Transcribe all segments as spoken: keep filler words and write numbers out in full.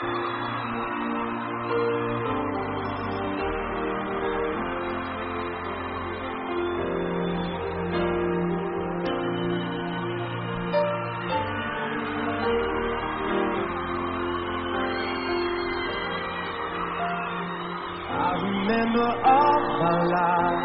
Remember all my life,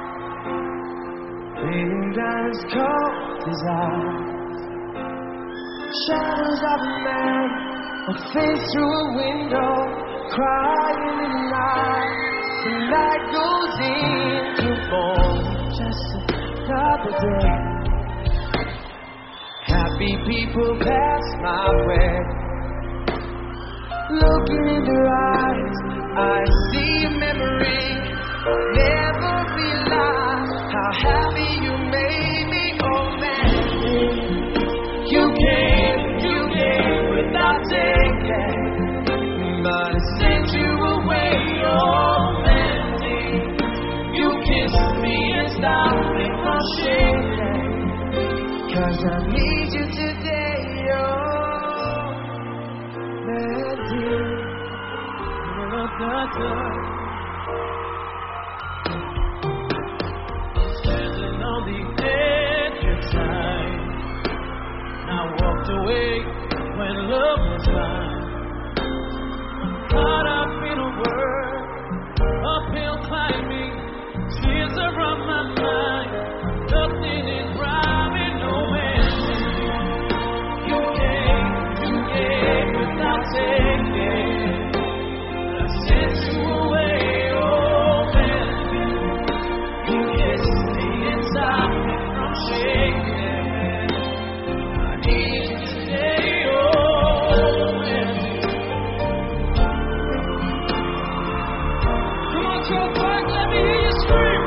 raining down as cold as ice. Shadows of a man, a face through a window, crying in the night. The night goes into morning, just another day. Happy people pass my way. Looking in their eyes, I see a memory. Never realized how happy you made me. Oh man, you came, you came without taking, but I sent you away. Oh man, you kissed me and stopped me from shaking, 'cause I need you today. Oh man, standing on the edge of time, I walked away when love was mine. I'm caught up in a world, uphill climbing, tears are on my mind, nothing is rhyming, no man. You came, you came without taking, sent you away, oh man. You kissed me and stopped me from shaking. I need you today, oh man. Come on, Joe Park, let me hear you scream.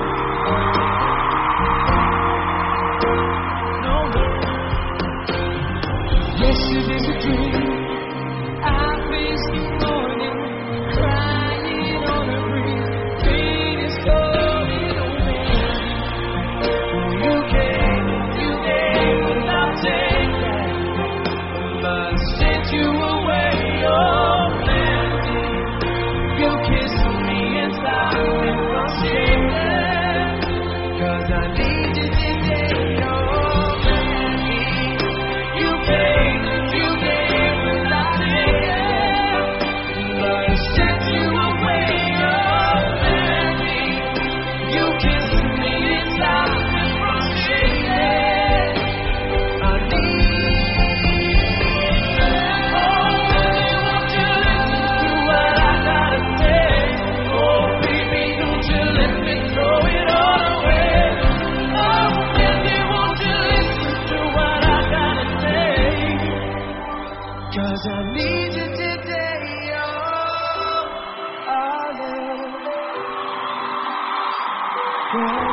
No man. Yesterday's a dream. I faced the morning, crying on a breeze. Pain is calling, oh man. You came, you came without taking, but sent you away, oh man. You kissed me and stopped me from shaking, 'cause I need you today, oh man. You came, you came without taking, but I sent you away, oh man. You kissed me and stopped me from shaking. I need, oh baby, won't you listen to what I gotta say? Oh baby, don't you let me throw it all away. Oh baby, won't you listen to what I gotta say? 'Cause I need you today, oh, oh, yeah.